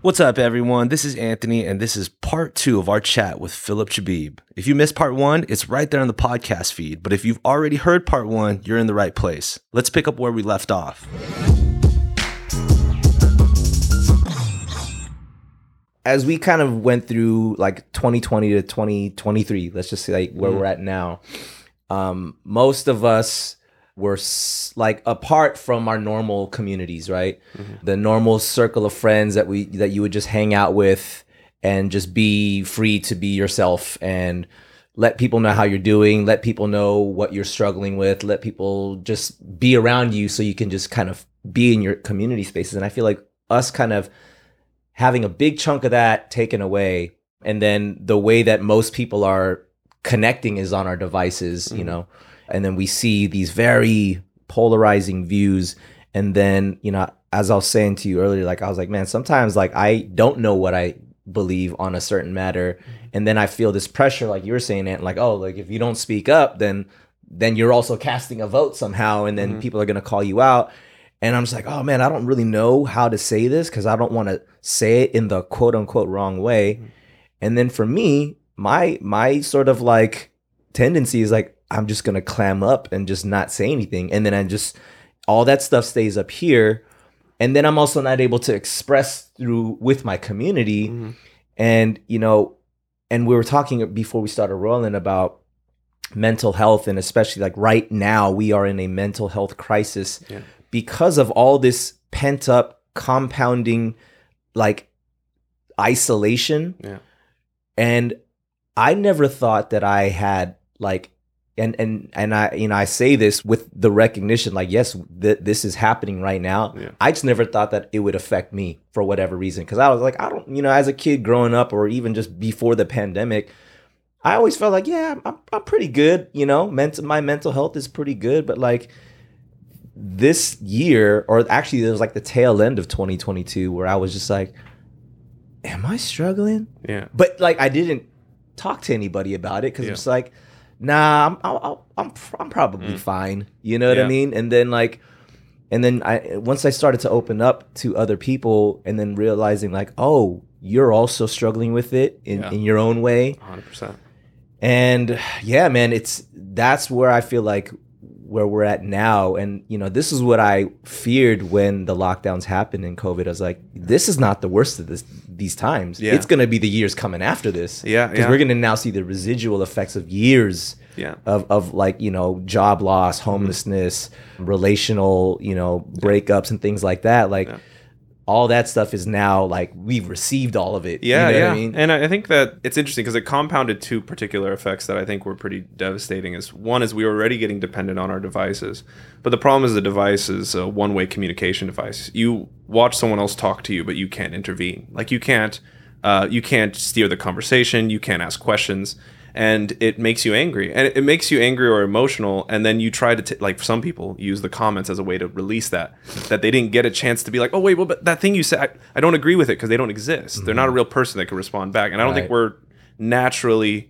What's up, everyone? This is Anthony, and this is part 2 of our chat with Philip Chabib. If you missed part 1, it's right there on the podcast feed. But if you've already heard part 1, you're in the right place. Let's pick up where we left off. As we kind of went through like 2020 to 2023, let's just say like where we're at now, most of us were like apart from our normal communities, right? The normal circle of friends that you would just hang out with and just be free to be yourself and let people know how you're doing, let people know what you're struggling with, let people just be around you so you can just kind of be in your community spaces. And I feel like us kind of having a big chunk of that taken away, and then the way that most people are connecting is on our devices, you know, and then we see these very polarizing views. And then, you know, as I was saying to you earlier, like I was like, man, sometimes like I don't know what I believe on a certain matter, and then I feel this pressure, like you were saying, Ant, like, oh, like if you don't speak up, then you're also casting a vote somehow, and then people are gonna call you out. And I'm just like, oh man, I don't really know how to say this because I don't want to say it in the quote unquote wrong way. And then for me, my sort of like tendency is like, I'm just going to clam up and just not say anything. And then all that stuff stays up here. And then I'm also not able to express with my community. And, you know, and we were talking before we started rolling about mental health. And especially like right now, we are in a mental health crisis because of all this pent up compounding, like isolation. And I never thought that I had like, and I, you know, I say this with the recognition, like, yes, this is happening right now. I just never thought that it would affect me for whatever reason. Cause I was like, I don't, you know, as a kid growing up or even just before the pandemic, I always felt like, yeah, I'm pretty good. You know, my mental health is pretty good. But like this year, or actually there was like the tail end of 2022 where I was just like, am I struggling? But like, I didn't talk to anybody about it because it's like, nah, I'm probably fine. You know what I mean? And then once I started to open up to other people and then realizing like, oh, you're also struggling with it in your own way. 100%. And yeah, man, that's where I feel like where we're at now. And, you know, this is what I feared when the lockdowns happened in COVID. I was like, this is not the worst of these times. It's going to be the years coming after this. Because we're going to now see the residual effects of years of like, you know, job loss, homelessness, relational, you know, breakups and things like that. Like all that stuff is now like we've received all of it. You know what I mean? And I think that it's interesting because it compounded two particular effects that I think were pretty devastating. One is we were already getting dependent on our devices, but the problem is the device is a one-way communication device. You watch someone else talk to you, but you can't intervene. Like you can't steer the conversation. You can't ask questions. And it makes you angry, and it makes you angry or emotional. And then you try to like some people use the comments as a way to release that they didn't get a chance to be like, oh wait, well, but that thing you said, I don't agree with it because they don't exist. They're not a real person that can respond back. And I don't think we're naturally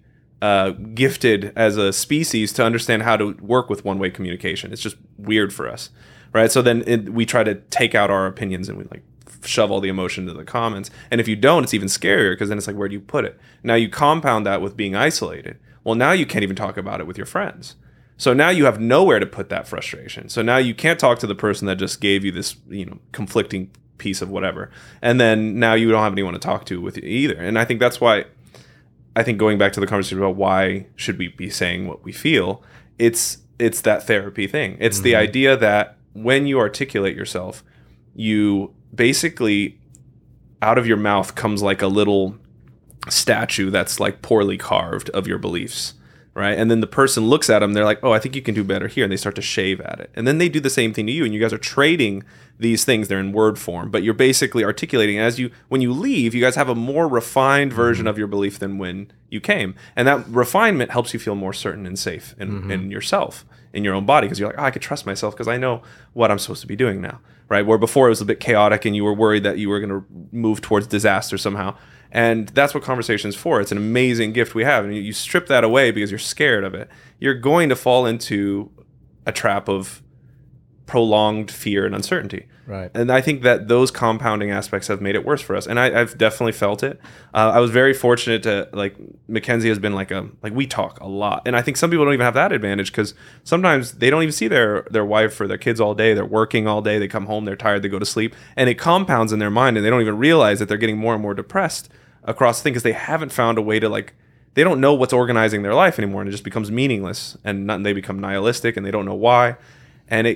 gifted as a species to understand how to work with one-way communication. It's just weird for us, right? So then we try to take out our opinions and we like shove all the emotion into the comments. And if you don't, it's even scarier because then it's like, where do you put it? Now you compound that with being isolated. Well, now you can't even talk about it with your friends. So now you have nowhere to put that frustration. So now you can't talk to the person that just gave you this, you know, conflicting piece of whatever. And then now you don't have anyone to talk to with you either. And I think that's why, I think going back to the conversation about why should we be saying what we feel, it's that therapy thing. It's the idea that when you articulate yourself, you basically out of your mouth comes like a little statue that's like poorly carved of your beliefs, right? And then the person looks at them, they're like, oh, I think you can do better here. And they start to shave at it. And then they do the same thing to you. And you guys are trading these things. They're in word form, but you're basically articulating when you leave, you guys have a more refined version of your belief than when you came. And that refinement helps you feel more certain and safe in yourself, in your own body. Because you're like, oh, I could trust myself because I know what I'm supposed to be doing now. Right? Where before it was a bit chaotic and you were worried that you were going to move towards disaster somehow. And that's what conversation is for. It's an amazing gift we have. And you strip that away because you're scared of it. You're going to fall into a trap of prolonged fear and uncertainty. Right. And I think that those compounding aspects have made it worse for us. And I've definitely felt it. I was very fortunate to, like, Mackenzie has been like we talk a lot. And I think some people don't even have that advantage because sometimes they don't even see their wife or their kids all day. They're working all day. They come home, they're tired, they go to sleep. And it compounds in their mind and they don't even realize that they're getting more and more depressed across the thing because they haven't found a way to, like, they don't know what's organizing their life anymore, and it just becomes meaningless, and they become nihilistic and they don't know why. And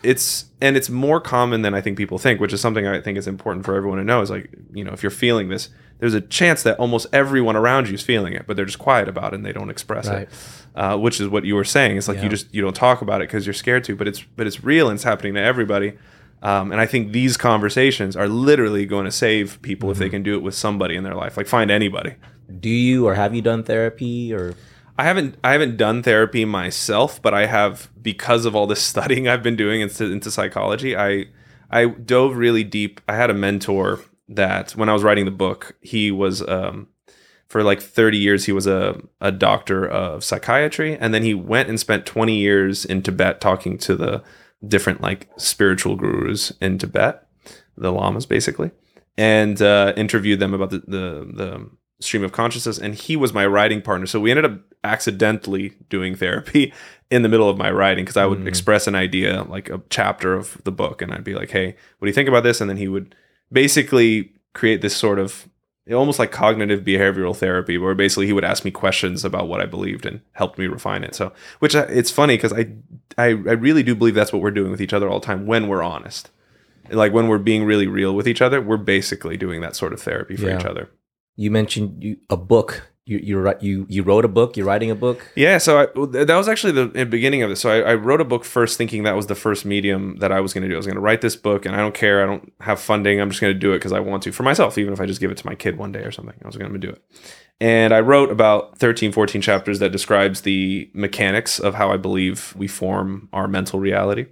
it's more common than I think people think, which is something I think is important for everyone to know. Is like, you know, if you're feeling this, there's a chance that almost everyone around you is feeling it, but they're just quiet about it and they don't express it. Which is what you were saying. It's like you don't talk about it because you're scared to, but it's real and it's happening to everybody. And I think these conversations are literally going to save people if they can do it with somebody in their life. Like, find anybody. Do you, or have you done therapy, or? I haven't done therapy myself, but I have, because of all this studying I've been doing into psychology. I dove really deep. I had a mentor that when I was writing the book, he was for like 30 years he was a doctor of psychiatry, and then he went and spent 20 years in Tibet talking to the different, like, spiritual gurus in Tibet, the lamas basically, and interviewed them about the stream of consciousness. And he was my writing partner, so we ended up accidentally doing therapy in the middle of my writing, because I would express an idea, like a chapter of the book, and I'd be like, hey, what do you think about this? And then he would basically create this sort of almost like cognitive behavioral therapy, where basically he would ask me questions about what I believed and helped me refine it. So, which it's funny because I really do believe that's what we're doing with each other all the time when we're honest. Like, when we're being really real with each other, we're basically doing that sort of therapy for each other. You mentioned a book. You wrote a book. You're writing a book. Yeah, so that was actually the beginning of this. So I wrote a book first, thinking that was the first medium that I was going to do. I was going to write this book, and I don't care. I don't have funding. I'm just going to do it because I want to, for myself, even if I just give it to my kid one day or something. I was going to do it. And I wrote about 13, 14 chapters that describes the mechanics of how I believe we form our mental reality.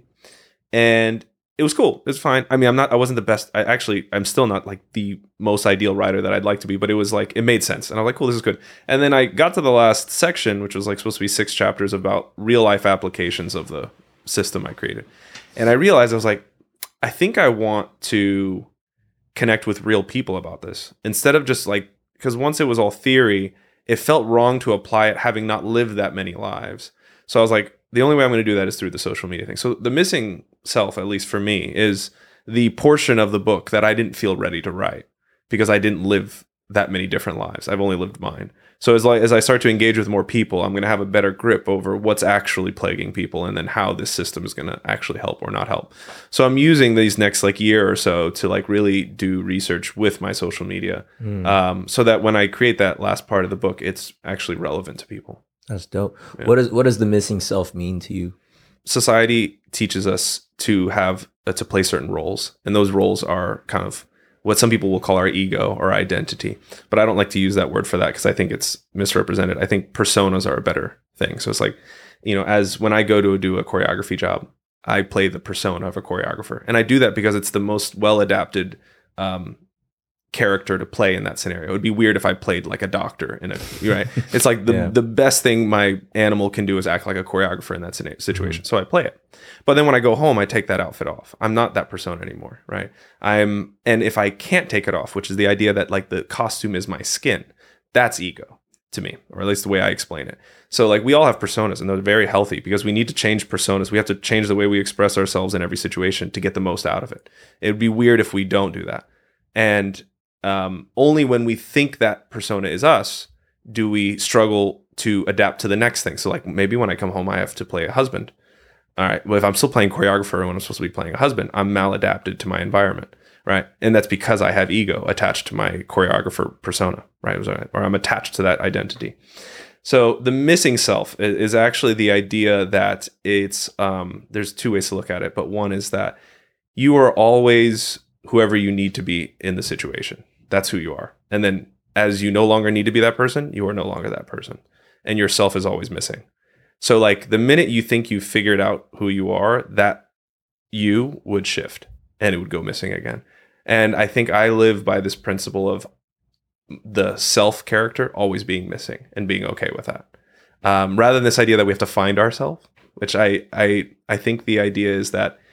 And it was cool. It's fine. I mean, I wasn't the best. I'm still not like the most ideal writer that I'd like to be, but it was like, it made sense. And I was like, cool, this is good. And then I got to the last section, which was like supposed to be 6 chapters about real life applications of the system I created. And I realized, I was like, I think I want to connect with real people about this instead of just like, because once it was all theory, it felt wrong to apply it having not lived that many lives. So I was like, the only way I'm going to do that is through the social media thing. So the missing self, at least for me, is the portion of the book that I didn't feel ready to write because I didn't live that many different lives. I've only lived mine. So as I start to engage with more people, I'm going to have a better grip over what's actually plaguing people and then how this system is going to actually help or not help. So I'm using these next like year or so to like really do research with my social media, so that when I create that last part of the book, it's actually relevant to people. That's dope. Yeah. What does the missing self mean to you? Society teaches us to have to play certain roles, and those roles are kind of what some people will call our ego or identity. But I don't like to use that word for that because I think it's misrepresented. I think personas are a better thing. So it's like, you know, as when I go to do a choreography job, I play the persona of a choreographer, and I do that because it's the most well adapted character to play in that scenario. It would be weird if I played like a doctor in it, right? It's like the best thing my animal can do is act like a choreographer in that situation. So I play it. But then when I go home, I take that outfit off. I'm not that persona anymore, right? And if I can't take it off, which is the idea that like the costume is my skin, that's ego to me, or at least the way I explain it. So like we all have personas, and they're very healthy because we need to change personas. We have to change the way we express ourselves in every situation to get the most out of it. It would be weird if we don't do that. And only when we think that persona is us do we struggle to adapt to the next thing. So like maybe when I come home, I have to play a husband. All right. Well, if I'm still playing choreographer when I'm supposed to be playing a husband, I'm maladapted to my environment. Right. And that's because I have ego attached to my choreographer persona. Right. Or I'm attached to that identity. So the missing self is actually the idea that it's, there's 2 ways to look at it. But one is that you are always whoever you need to be in the situation. That's who you are. And then as you no longer need to be that person, you are no longer that person. And your self is always missing. So like the minute you think you've figured out who you are, that you would shift and it would go missing again. And I think I live by this principle of the self character always being missing and being okay with that. Rather than this idea that we have to find ourselves, which I think the idea is that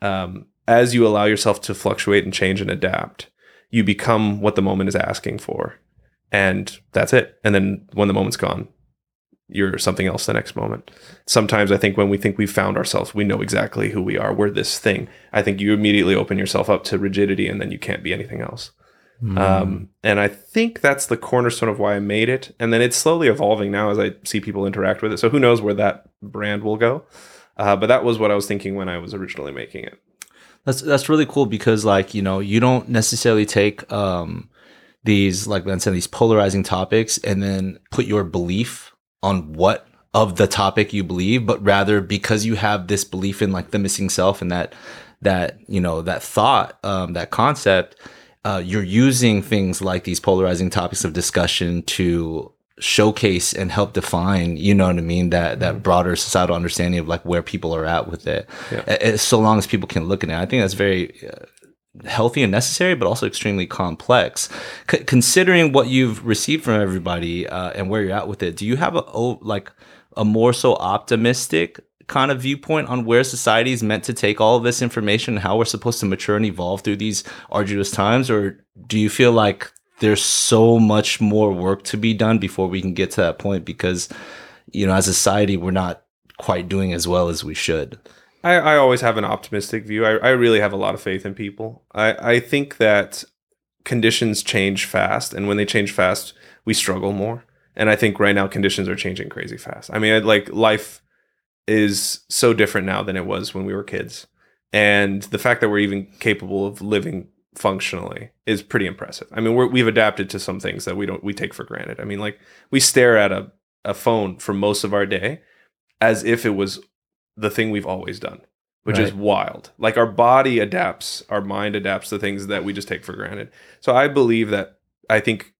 as you allow yourself to fluctuate and change and adapt, you become what the moment is asking for. And that's it. And then when the moment's gone, you're something else the next moment. Sometimes I think when we think we've found ourselves, we know exactly who we are. We're this thing. I think you immediately open yourself up to rigidity, and then you can't be anything else. And I think that's the cornerstone of why I made it. And then it's slowly evolving now as I see people interact with it. So who knows where that brand will go. But that was what I was thinking when I was originally making it. That's really cool because, like, you know, you don't necessarily take these, like Ben said, these polarizing topics and then put your belief on what of the topic you believe, but rather because you have this belief in like the missing self and that you know, that thought, that concept, you're using things like these polarizing topics of discussion to showcase and help define, you know what I mean, that broader societal understanding of like where people are at with it. So long as people can look at it. I think that's very healthy and necessary, but also extremely complex. Considering what you've received from everybody and where you're at with it, do you have a more so optimistic kind of viewpoint on where society is meant to take all of this information and how we're supposed to mature and evolve through these arduous times? Or do you feel like there's so much more work to be done before we can get to that point? Because, you know, as a society, we're not quite doing as well as we should. I always have an optimistic view. I really have a lot of faith in people. I think that conditions change fast, and when they change fast, we struggle more. And I think right now conditions are changing crazy fast. I mean, like, life is so different now than it was when we were kids. And the fact that we're even capable of living functionally is pretty impressive. I mean, we've adapted to some things that we take for granted. I mean, like, we stare at a phone for most of our day as if it was the thing we've always done, which is wild. Like, our body adapts, our mind adapts to things that we just take for granted. So I believe that, I think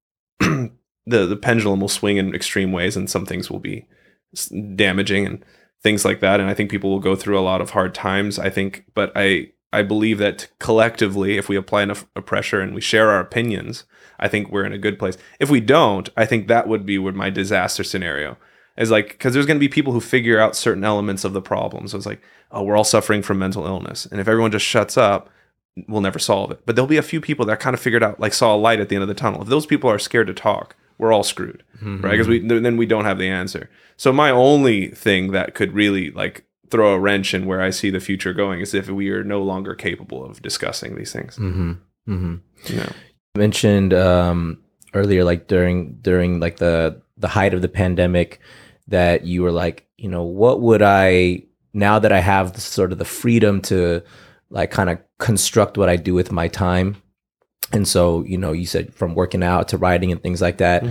the pendulum will swing in extreme ways, and some things will be damaging and things like that. And I think people will go through a lot of hard times, I think. But I believe that collectively, if we apply enough pressure and we share our opinions, I think we're in a good place. If we don't, I think that would be my disaster scenario. Is like, because there's going to be people who figure out certain elements of the problem. So it's like, oh, we're all suffering from mental illness. And if everyone just shuts up, we'll never solve it. But there'll be a few people that kind of figured out, like, saw a light at the end of the tunnel. If those people are scared to talk, we're all screwed, right? Because then we don't have the answer. So my only thing that could really, like, throw a wrench in where I see the future going is if we are no longer capable of discussing these things. Mm-hmm. Mm-hmm. You mentioned earlier, like during like the height of the pandemic, that you were like, you know, what would I, now that I have the freedom to like kind of construct what I do with my time. And so, you know, you said from working out to writing and things like that.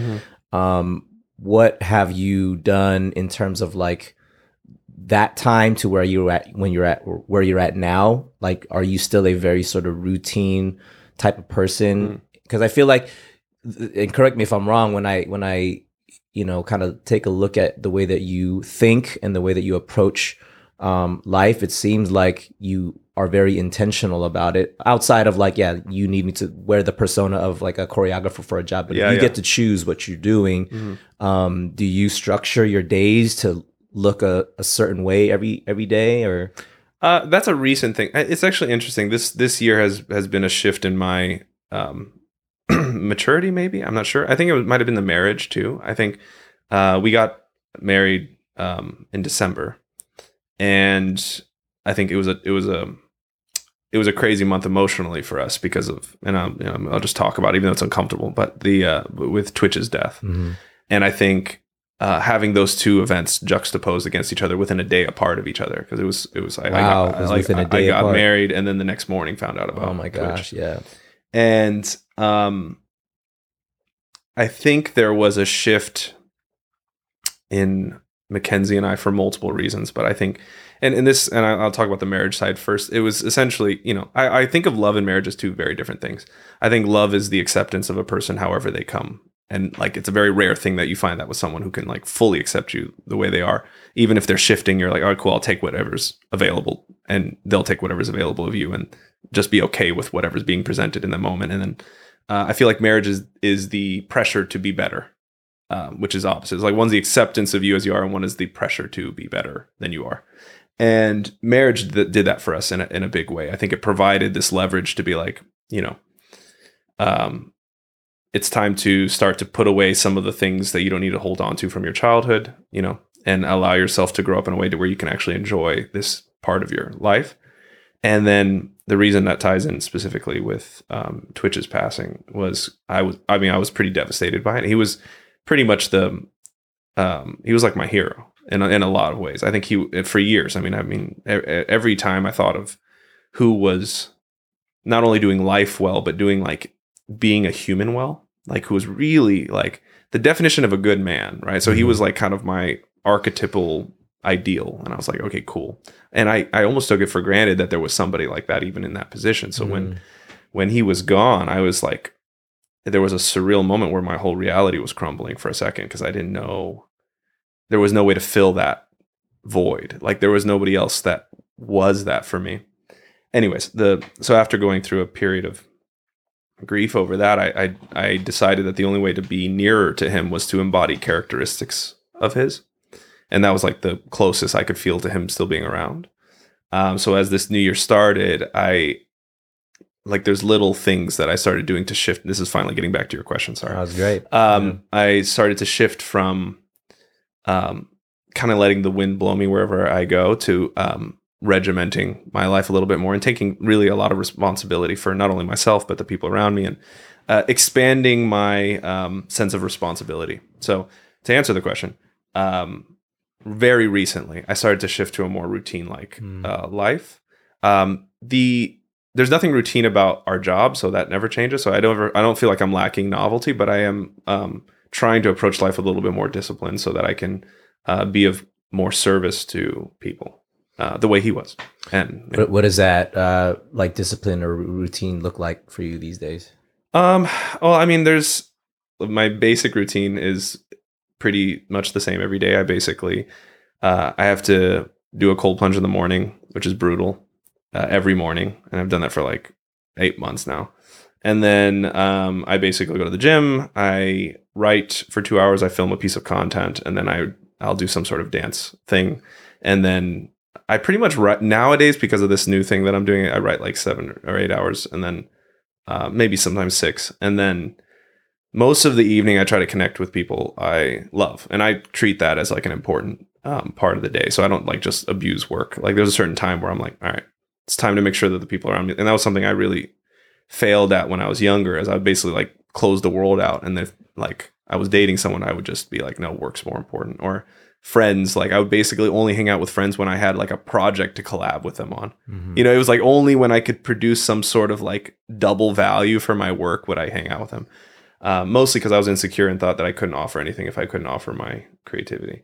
What have you done in terms of like that time to where you're at when you're at where you're at now? Like, are you still a very sort of routine type of person? Because I feel like, and correct me if I'm wrong, when I you know, kind of take a look at the way that you think and the way that you approach life, it seems like you are very intentional about it. Outside of like, yeah, you need me to wear the persona of like a choreographer for a job, but you get to choose what you're doing. Do you structure your days to look a certain way every day, or? That's a recent thing. It's actually interesting. This year has been a shift in my maturity, maybe. I'm not sure. I think it might have been the marriage too. I think we got married in December, and I think it was a crazy month emotionally for us because of, and I'll just talk about it, even though it's uncomfortable, but with Twitch's death. And I think having those two events juxtaposed against each other within a day apart of each other, because it was I got married and then the next morning found out about Twitch. Yeah. And I think there was a shift in Mackenzie and I for multiple reasons, but I think, and I'll talk about the marriage side first. It was essentially, you know, I think of love and marriage as two very different things. I think love is the acceptance of a person however they come. And like, it's a very rare thing that you find that with someone who can like fully accept you the way they are. Even if they're shifting, you're like, all right, cool, I'll take whatever's available, and they'll take whatever's available of you, and just be okay with whatever's being presented in the moment. And then I feel like marriage is the pressure to be better, which is opposite. It's like one's the acceptance of you as you are, and one is the pressure to be better than you are. And marriage did that for us in a big way. I think it provided this leverage to be like, it's time to start to put away some of the things that you don't need to hold on to from your childhood, and allow yourself to grow up in a way to where you can actually enjoy this part of your life. And then the reason that ties in specifically with Twitch's passing was I was pretty devastated by it. He was pretty much he was like my hero in a lot of ways. I think for years, every time I thought of who was not only doing life well, but doing like being a human well, like who was really like the definition of a good man, right? So he was like kind of my archetypal ideal. And I was like, okay, cool. And I almost took it for granted that there was somebody like that even in that position. So when he was gone, I was like, there was a surreal moment where my whole reality was crumbling for a second, because I didn't know, there was no way to fill that void. Like there was nobody else that was that for me. Anyways, so after going through a period of grief over that, I decided that the only way to be nearer to him was to embody characteristics of his. And that was like the closest I could feel to him still being around. So as this new year started, there's little things that I started doing to shift. This is finally getting back to your question. Sorry. That was great. I started to shift from kind of letting the wind blow me wherever I go to regimenting my life a little bit more and taking really a lot of responsibility for not only myself, but the people around me, and expanding my sense of responsibility. So to answer the question, very recently, I started to shift to a more routine-like life. There's nothing routine about our job, so that never changes. So I don't feel like I'm lacking novelty, but I am trying to approach life with a little bit more discipline so that I can be of more service to people the way he was. And what does that like discipline or routine look like for you these days? There's my basic routine is pretty much the same every day. I basically I have to do a cold plunge in the morning, which is brutal, every morning, and I've done that for like 8 months now. And then I basically go to the gym, I write for 2 hours, I film a piece of content, and then I'll do some sort of dance thing. And then I pretty much write nowadays, because of this new thing that I'm doing, I write like 7 or 8 hours, and then maybe sometimes 6. And then most of the evening I try to connect with people I love, and I treat that as like an important part of the day. So I don't like just abuse work. Like there's a certain time where I'm like, all right, it's time to make sure that the people around me, and that was something I really failed at when I was younger, as I would basically like close the world out. And if like I was dating someone, I would just be like, no, work's more important. Or friends, like I would basically only hang out with friends when I had like a project to collab with them on. It was like only when I could produce some sort of like double value for my work would I hang out with them. Mostly because I was insecure and thought that I couldn't offer anything if I couldn't offer my creativity.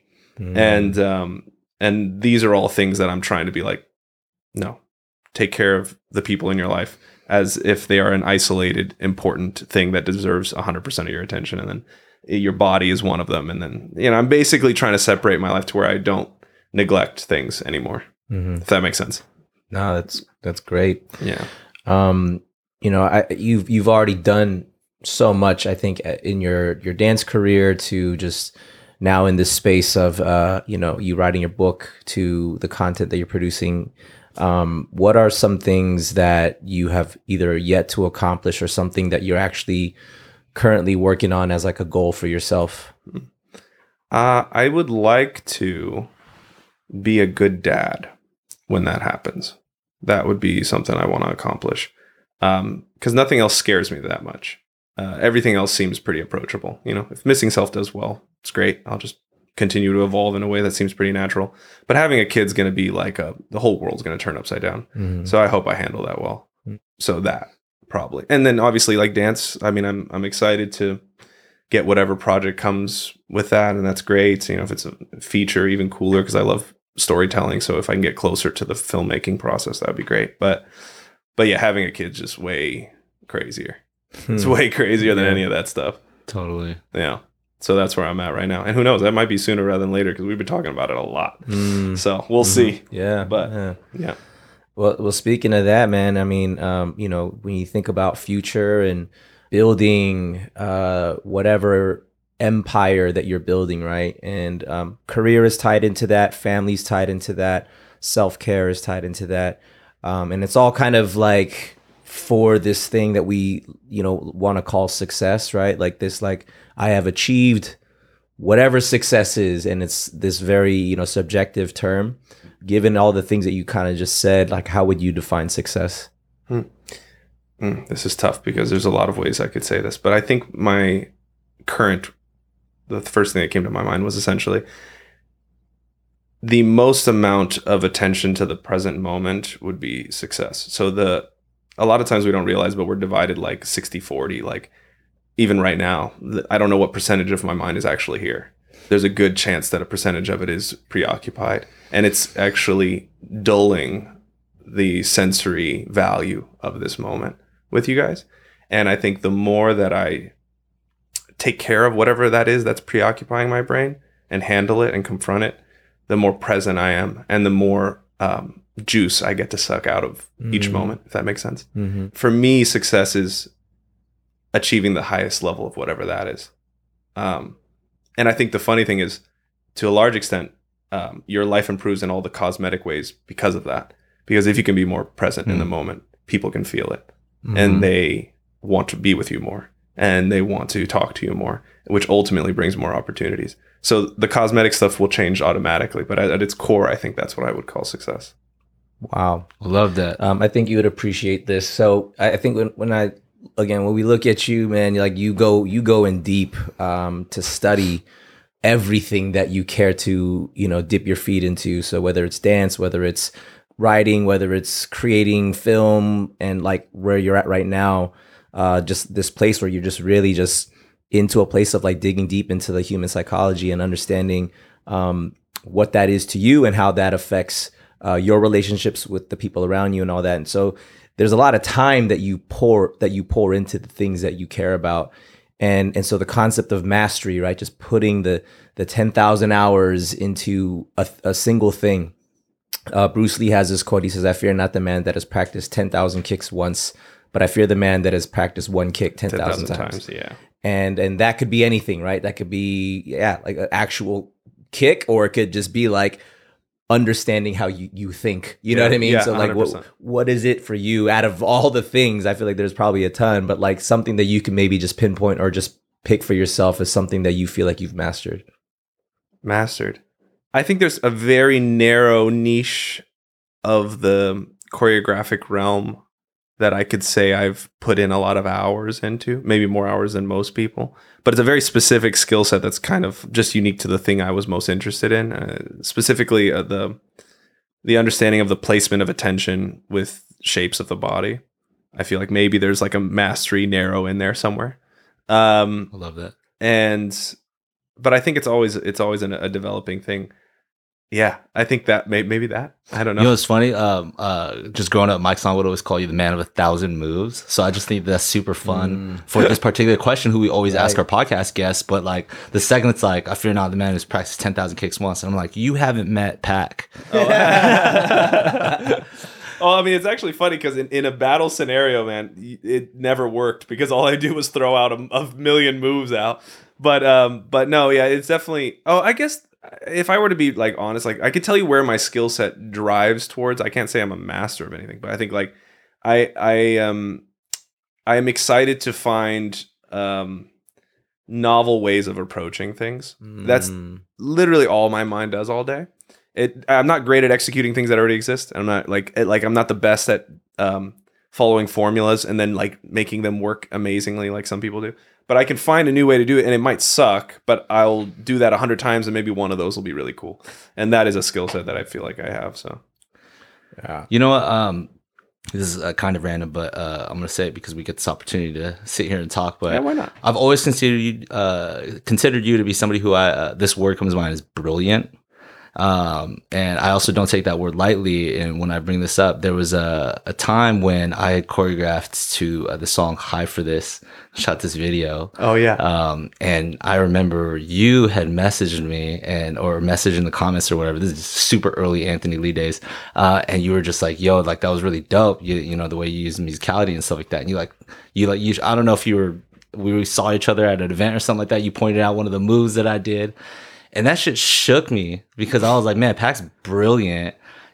And these are all things that I'm trying to be like, no, take care of the people in your life as if they are an isolated, important thing that deserves 100% of your attention. And then your body is one of them. And then, I'm basically trying to separate my life to where I don't neglect things anymore. If that makes sense. No, that's great. Yeah. You've already done so much, I think, in your dance career, to just now in this space of you writing your book, to the content that you're producing. What are some things that you have either yet to accomplish, or something that you're actually currently working on as like a goal for yourself? I would like to be a good dad when that happens. That would be something I want to accomplish, because nothing else scares me that much. Everything else seems pretty approachable. If Missing Self does well, it's great. I'll just continue to evolve in a way that seems pretty natural. But having a kid's going to be like the whole world's going to turn upside down. So I hope I handle that well. So that probably. And then obviously like dance, I'm excited to get whatever project comes with that. And that's great. If it's a feature, even cooler, because I love storytelling. So if I can get closer to the filmmaking process, that would be great. But yeah, having a kid's just way crazier. It's way crazier than any of that stuff. Totally. Yeah. So that's where I'm at right now. And who knows, that might be sooner rather than later, because we've been talking about it a lot. So we'll see. Yeah. But yeah. Well, speaking of that, man, when you think about future and building whatever empire that you're building, right? And career is tied into that, family's tied into that. self-care is tied into that. And it's all kind of like for this thing that we, want to call success, right? Like this, like I have achieved whatever success is. And it's this very, subjective term. Given all the things that you kind of just said, like how would you define success? This is tough because there's a lot of ways I could say this, but I think the first thing that came to my mind was essentially the most amount of attention to the present moment would be success. So a lot of times we don't realize, but we're divided like 60-40. Like even right now, I don't know what percentage of my mind is actually here. There's a good chance that a percentage of it is preoccupied, and it's actually dulling the sensory value of this moment with you guys. And I think the more that I take care of whatever that is that's preoccupying my brain and handle it and confront it, the more present I am and the more juice I get to suck out of each moment, if that makes sense. Mm-hmm. For me, success is achieving the highest level of whatever that is. And I think the funny thing is, to a large extent, your life improves in all the cosmetic ways because of that. Because if you can be more present in the moment, people can feel it. And they want to be with you more. And they want to talk to you more, which ultimately brings more opportunities. So the cosmetic stuff will change automatically. But at its core, I think that's what I would call success. Wow. Love that. I think you would appreciate this. So I think when we look at you, man, like you go in deep to study everything that you care to, dip your feet into. So whether it's dance, whether it's writing, whether it's creating film, and like where you're at right now, just this place where you're just really just into a place of like digging deep into the human psychology and understanding what that is to you and how that affects your relationships with the people around you and all that. And so there's a lot of time that you pour into the things that you care about. And so the concept of mastery, right? Just putting the 10,000 hours into a single thing. Bruce Lee has this quote. He says, "I fear not the man that has practiced 10,000 kicks once, but I fear the man that has practiced one kick 10,000 times." Yeah. And that could be anything, right? That could be, like an actual kick, or it could just be like understanding how you think. You know what I mean? Yeah, so like, 100%. what is it for you out of all the things? I feel like there's probably a ton, but like something that you can maybe just pinpoint or just pick for yourself as something that you feel like you've mastered. I think there's a very narrow niche of the choreographic realm that I could say I've put in a lot of hours into, maybe more hours than most people. But it's a very specific skill set that's kind of just unique to the thing I was most interested in, specifically the understanding of the placement of attention with shapes of the body. I feel like maybe there's like a mastery narrow in there somewhere. I love that. But I think it's always a developing thing. Yeah, I think that maybe that. I don't know. You know what's funny? Just growing up, Mike Son would always call you the man of 1,000 moves. So I just think that's super fun for this particular question, who we always ask our podcast guests. But like the second it's like, I fear not the man who's practiced 10,000 kicks once. And I'm like, you haven't met Pac. Oh, I mean, it's actually funny because in a battle scenario, man, it never worked because all I do was throw out a million moves out. But no, yeah, it's definitely. Oh, I guess if I were to be like honest, like I could tell you where my skill set drives towards. I can't say I'm a master of anything, but I think like I am excited to find novel ways of approaching things. That's literally all my mind does all day. I'm not great at executing things that already exist. I'm not I'm not the best at following formulas and then like making them work amazingly like some people do. But I can find a new way to do it, and it might suck, but I'll do that 100 times, and maybe one of those will be really cool. And that is a skill set that I feel like I have. So, yeah. You know what? This is kind of random, but I'm going to say it because we get this opportunity to sit here and talk. But yeah, why not? I've always considered you to be somebody who this word comes to mind as brilliant. And I also don't take that word lightly. And when I bring this up, there was a time when I had choreographed to the song High for This, shot this video. Oh yeah. And I remember you had messaged me or messaged in the comments or whatever. This is super early Anthony Lee days. And you were just like, yo, like that was really dope. You know, the way you use musicality and stuff like that. And you I don't know if we saw each other at an event or something like that. You pointed out one of the moves that I did. And that shit shook me because I was like, man, Pac's brilliant.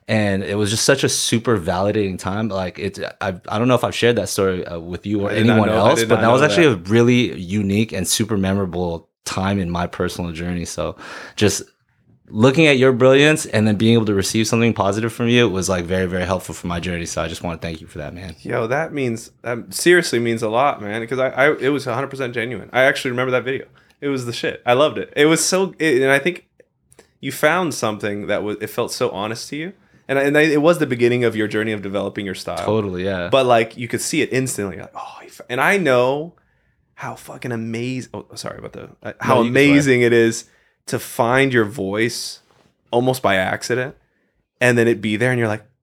And it was just such a super validating time. Like I don't know if I've shared that story with you or anyone else, but that was actually a really unique and super memorable time in my personal journey. So just looking at your brilliance and then being able to receive something positive from you was like very, very helpful for my journey. So I just want to thank you for that, man. Yo, that seriously means a lot, man, because it was 100% genuine. I actually remember that video. It was the shit. I loved it. It was and I think you found something it felt so honest to you. And it was the beginning of your journey of developing your style. Totally, yeah. But like you could see it instantly. Like, and I know how fucking amazing. Oh, sorry about how amazing it is to find your voice almost by accident, and then it be there, and you're like,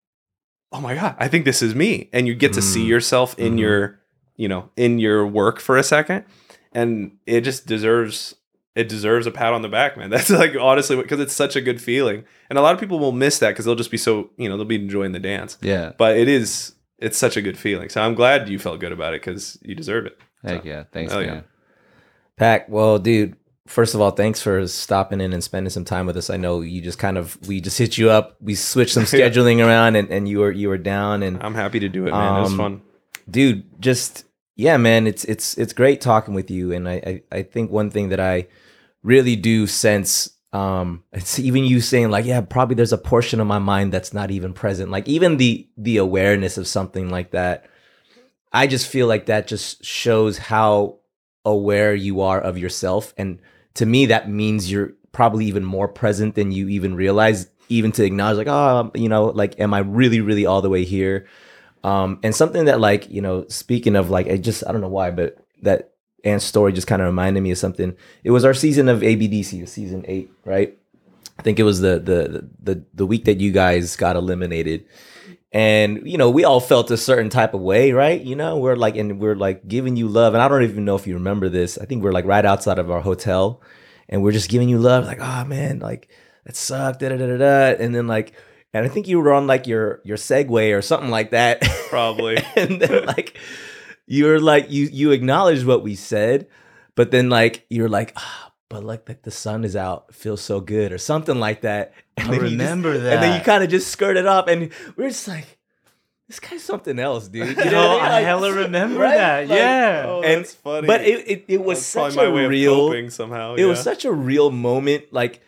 oh my god, I think this is me. And you get to see yourself in your, in your work for a second, and it just deserves a pat on the back, man. That's like honestly because it's such a good feeling, and a lot of people will miss that because they'll just be so they'll be enjoying the dance. Yeah, but it's such a good feeling. So I'm glad you felt good about it because you deserve it. Heck yeah, thanks, man. Yeah. Pac, well, dude. First of all, thanks for stopping in and spending some time with us. I know we just hit you up. We switched some scheduling around, and you were down. And I'm happy to do it, man. It was fun, dude. Yeah, man. It's great talking with you. And I think one thing that I really do sense, it's even you saying like, yeah, probably there's a portion of my mind that's not even present. Like even the awareness of something like that, I just feel like that just shows how aware you are of yourself. And to me, that means you're probably even more present than you even realize, even to acknowledge like, like, am I really, really all the way here? And something that like, speaking of like, I don't know why, but that Ant's story just kind of reminded me of something. It was our season of ABDC, season 8, right? I think it was the week that you guys got eliminated. And, we all felt a certain type of way, right? We're like giving you love. And I don't even know if you remember this. I think we're like right outside of our hotel and we're just giving you love. Like, oh man, like that sucked. Da, da, da, da, da. And then like, and I think you were on like your Segway or something like that. Probably. And then like, you were like, you acknowledged what we said, but then like, you're like, but like the sun is out, feels so good, or something like that. And I remember that. And then you kind of just skirted off, and we're just like, this guy's something else, dude. I hella remember that. Like, yeah. Oh, that's funny. But it was such a real somehow. It was such a real moment. Like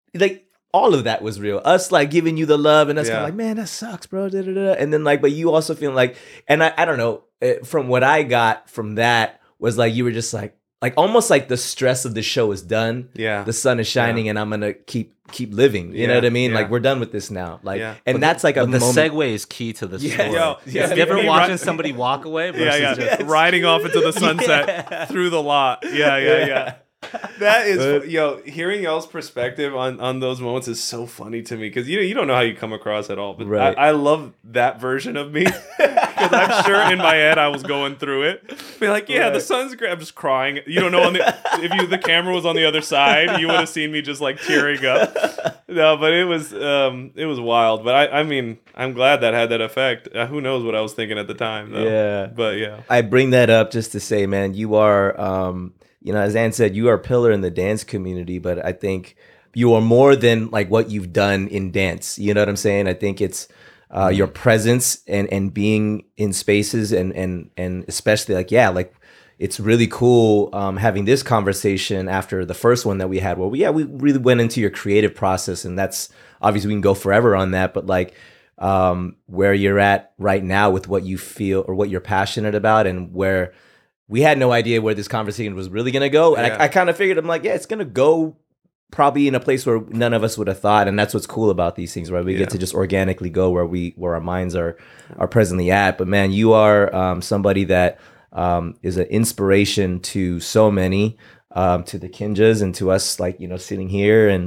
all of that was real. Us like giving you the love, and us kind of like, man, that sucks, bro. Da, da, da. And then like, but you also feeling like, and I don't know, from what I got from that was like you were just like almost like the stress of the show is done. Yeah. The sun is shining and I'm going to keep living. You know what I mean? Yeah. Like we're done with this now. Like, and that's like a the moment. Segue is key to the story. You ever watching somebody walk away versus just riding off into the sunset through the lot. Yeah. That is, hearing y'all's perspective on those moments is so funny to me because you don't know how you come across at all. But I love that version of me because I'm sure in my head I was going through it. Be like, the sun's great. I'm just crying. You don't know if the camera was on the other side, you would have seen me just like tearing up. No, but it was wild. But I mean, I'm glad that had that effect. Who knows what I was thinking at the time, though. Yeah, but yeah, I bring that up just to say, man, you are. As Ant said, you are a pillar in the dance community, but I think you are more than like what you've done in dance. You know what I'm saying? I think it's your presence and being in spaces and especially like it's really cool having this conversation after the first one that we had where we really went into your creative process, and that's obviously we can go forever on that, but like where you're at right now with what you feel or what you're passionate about, and where we had no idea where this conversation was really going to go. And I kind of figured, I'm like, it's going to go probably in a place where none of us would have thought. And that's what's cool about these things, right? We get to just organically go where our minds are presently at. But man, you are somebody that is an inspiration to so many, to the Kinjas and to us, like, sitting here and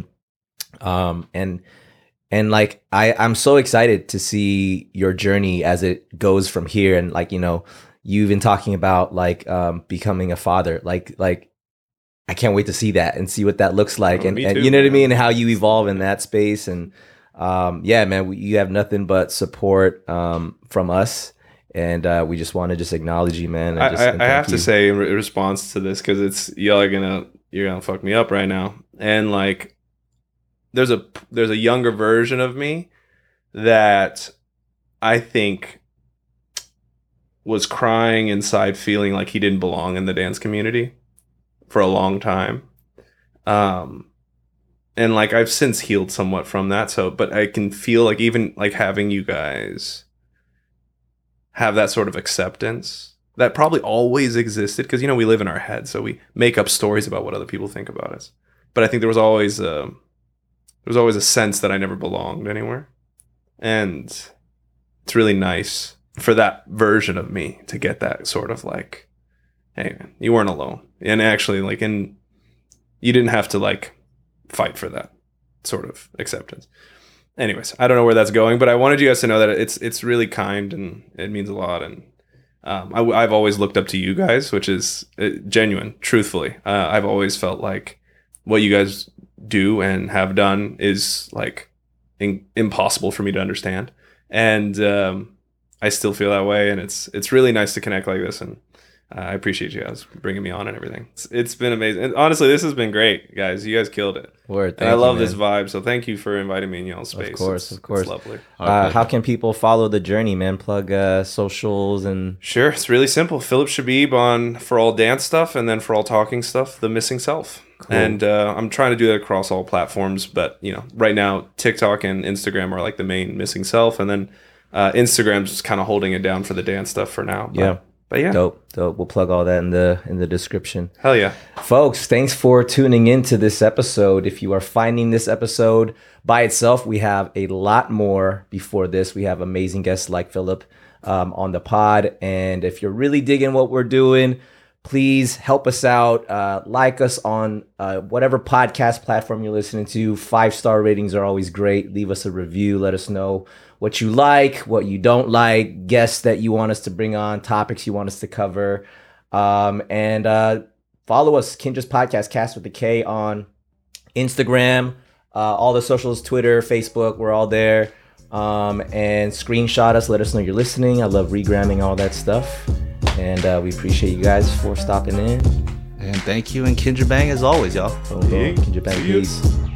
like, I'm so excited to see your journey as it goes from here. And like, you've been talking about like becoming a father, like I can't wait to see that and see what that looks like, and you know what I mean, and how you evolve in that space. And man, you have nothing but support from us, and we just want to just acknowledge you, man. And I have to say in response to this, because you're gonna fuck me up right now, and like there's a younger version of me that I think was crying inside, feeling like he didn't belong in the dance community for a long time. And like I've since healed somewhat from that. So, but I can feel like even like having you guys have that sort of acceptance that probably always existed, because, you know, we live in our head, so we make up stories about what other people think about us. But I think there was always a sense that I never belonged anywhere. And it's really nice for that version of me to get that sort of like, hey man, you weren't alone. And actually like, and you didn't have to like fight for that sort of acceptance. Anyways, I don't know where that's going, but I wanted you guys to know that it's really kind and it means a lot. And I've always looked up to you guys, which is genuine, truthfully. I've always felt like what you guys do and have done is like impossible for me to understand. And I still feel that way. And it's really nice to connect like this. And I appreciate you guys bringing me on and everything. It's been amazing. And honestly, this has been great, guys. You guys killed it. Word. And I love this vibe. So thank you for inviting me in y'all's space. Of course. It's lovely. How can people follow the journey, man? Plug socials and... Sure. It's really simple. Philip Shabib on For All Dance Stuff, and then For All Talking Stuff, The Missing Self. Cool. And I'm trying to do that across all platforms. But, you know, right now, TikTok and Instagram are like the main Missing Self. And then Instagram's just kind of holding it down for the dance stuff for now. But yeah. Dope. We'll plug all that in the description. Hell yeah. Folks, thanks for tuning into this episode. If you are finding this episode by itself, we have a lot more before this. We have amazing guests like Philip on the pod. And if you're really digging what we're doing, please help us out. Like us on whatever podcast platform you're listening to. 5-star ratings are always great. Leave us a review. Let us know what you like, what you don't like, guests that you want us to bring on, topics you want us to cover. And follow us, Kindra's Podcast, Cast with a K, on Instagram, all the socials, Twitter, Facebook, we're all there. And screenshot us, let us know you're listening. I love regramming all that stuff. And we appreciate you guys for stopping in. And thank you, and Kindra Bang as always, y'all. Boom, boom. Kindra Bang, peace.